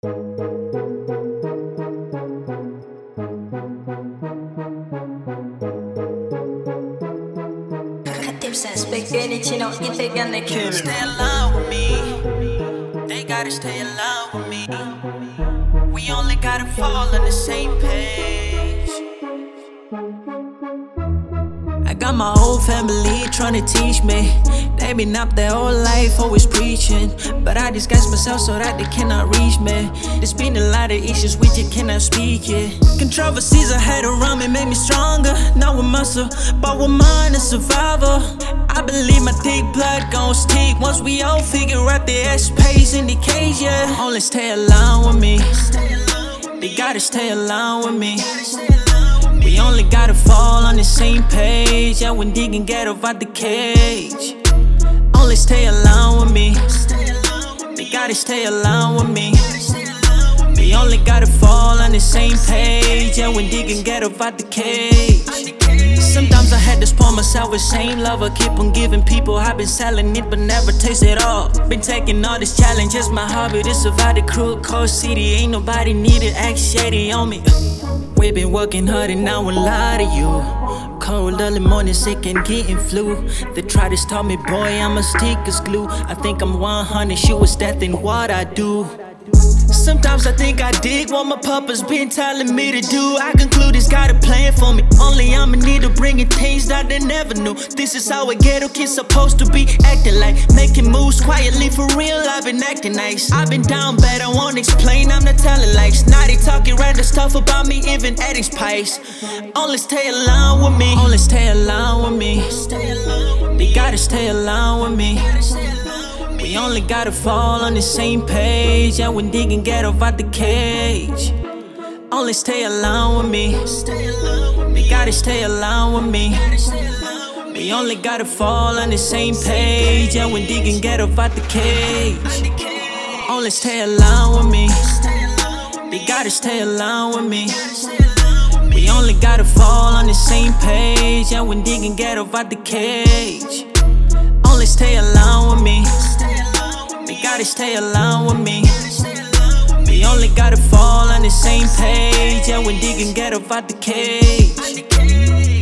Stay alone with me. They gotta stay alone with me. We only gotta fall on the same page. I got my whole family tryna teach me. They been up their whole life always preaching, but I disguise myself so that they cannot reach me. There's been a lot of issues which I cannot speak it. Controversies I had around me made me stronger. Not with muscle, but with mind and survival. I believe my thick blood gon' stick once we all figure out the space in the cage, yeah. Only stay alone with me. They gotta stay alone with me. We only gotta fall on the same page, yeah, when digging get out the cage. Only stay alone with me. They gotta stay alone with me. We only gotta fall on the same page, yeah, when digging get out the cage. Sometimes I had to spoil myself with same love. I keep on giving people, I've been selling it but never taste it all. Been taking all this challenge as my hobby to survive the cruel cold city. Ain't nobody need to act shady on me. We been working hard and I won't lie to you. Cold early morning, sick and getting flu. They try to stop me, boy, I'm a stick as glue. I think I'm 100, sure it's that in what I do. Sometimes I think I dig what my papa's been telling me to do. I conclude he's got a plan for me. Only I'ma need to bring in things that they never knew. This is how a ghetto kid's supposed to be acting like. Making moves quietly, for real, I've been acting nice. I've been down bad, I won't explain, I'm not telling likes. Now they talking random stuff about me, even adding spice. Only stay alone with me. Only stay alone with me. They gotta stay alone with me. We only gotta fall on the same page, yeah, when digging get out the cage. Only stay alone with me. They gotta stay alone with me. We only gotta fall on the same page, yeah, when digging get out the cage. Only stay alone with me. They gotta stay alone with me. We only gotta fall on the same page, yeah, when digging get out the cage. Only stay alone with me. They gotta stay alone with me. We only gotta fall on the same page, yeah, when digging get out the cage.